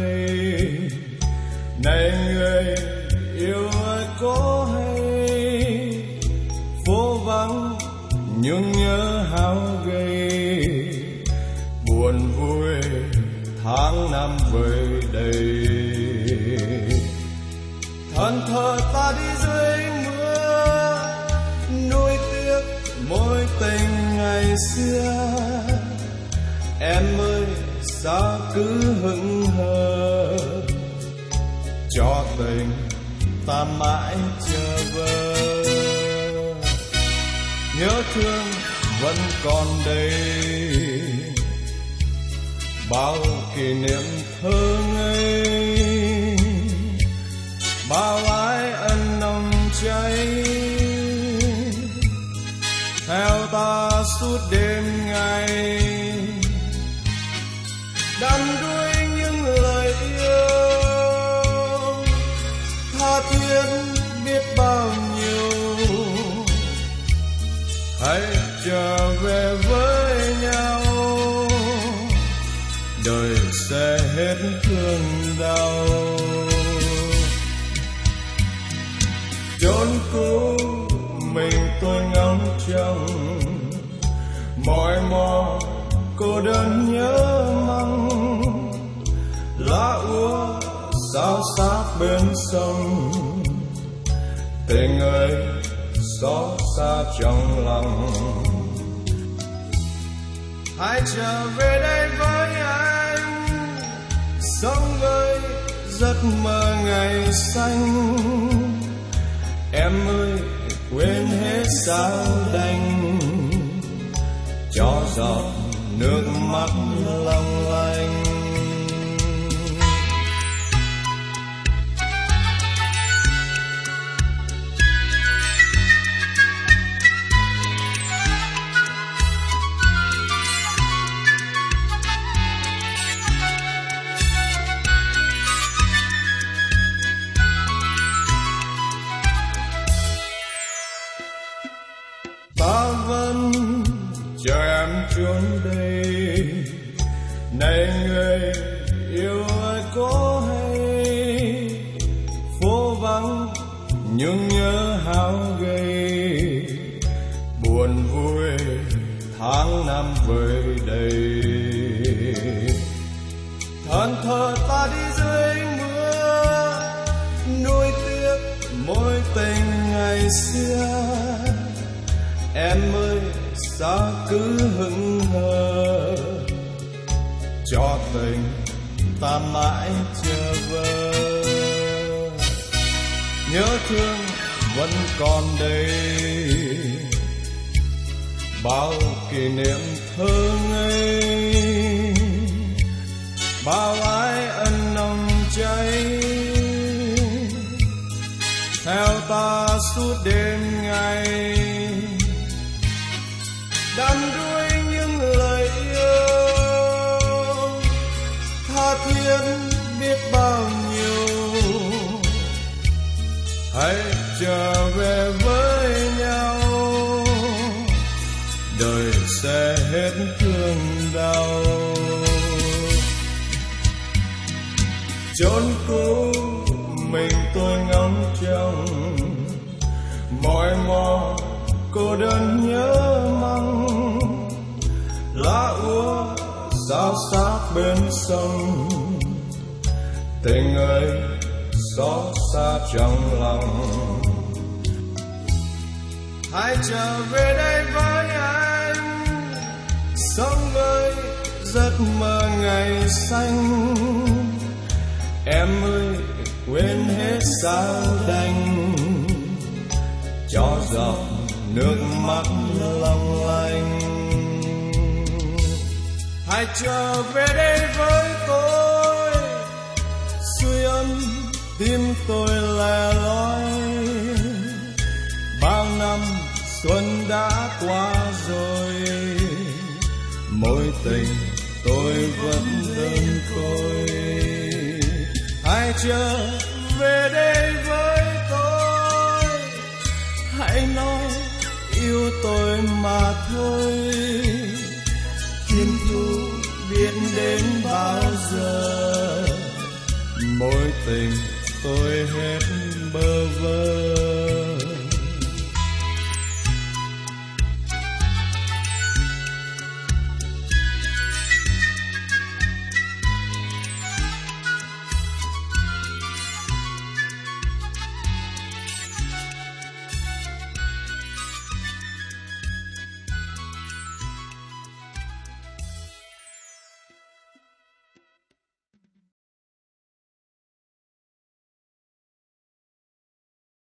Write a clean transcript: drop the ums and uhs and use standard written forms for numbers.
gầy. Này người yêu ơi có hay, phố vắng nhung nhớ hao gầy, buồn vui tháng năm vơi đầy. Thân thờ ta đi dưới mưa, nuối tiếc mối tình ngày xưa. Em ơi sao cứ hững hờ, cho tình ta mãi chờ vơ. Nhớ thương vẫn còn đây, bao kỷ niệm thơ ngây, bao ái ân nồng cháy theo ta suốt đêm ngày. Đắm đuối những lời yêu tha thiết biết bao nhiêu, hãy trở về với nhau, đời sẽ hết thương đau. Chốn cũ mình tôi ngóng trông, mỏi mò cô đơn nhớ mong. Lá úa sao sát bên sông, tình ơi xót xa trong lòng. Hãy trở về đây với anh, sống với giấc mơ ngày xanh. Em ơi quên hết sao đành, cho giọt nước mắt long lanh. Ta vẫn chờ em chốn đây. Này người yêu ơi có hay, phố vắng nhung nhớ hao gầy, buồn vui tháng năm vơi đầy. Thân thờ ta đi dưới mưa, nuối tiếc mối tình ngày xưa. Em ơi sao cứ hững hờ, cho tình ta mãi chờ vơ. Nhớ thương vẫn còn đây, bao kỷ niệm thơ ngây, bao ái ân nồng cháy theo ta suốt đêm ngày. Đắm đuối những lời yêu tha thiết biết bao nhiêu, hãy trở về với nhau, đời sẽ hết thương đau. Chốn cũ mình tôi ngóng trông, mỏi mò cô đơn nhớ mong. Lá úa sao sát bên sông, tình ơi xót xa trong lòng. Hãy trở về đây với anh, sống với giấc mơ ngày xanh. Em ơi quên hết sao đành, cho giọt nước mắt long lanh. Hãy trở về đây với tôi, sưởi ấm tim tôi lẻ loi. Bao năm xuân đã qua rồi, mối tình tôi vẫn đơn côi. Hãy trở về đây với tôi, hãy nói yêu tôi mà thôi. Thiên thu biết đến bao giờ, tình tôi hết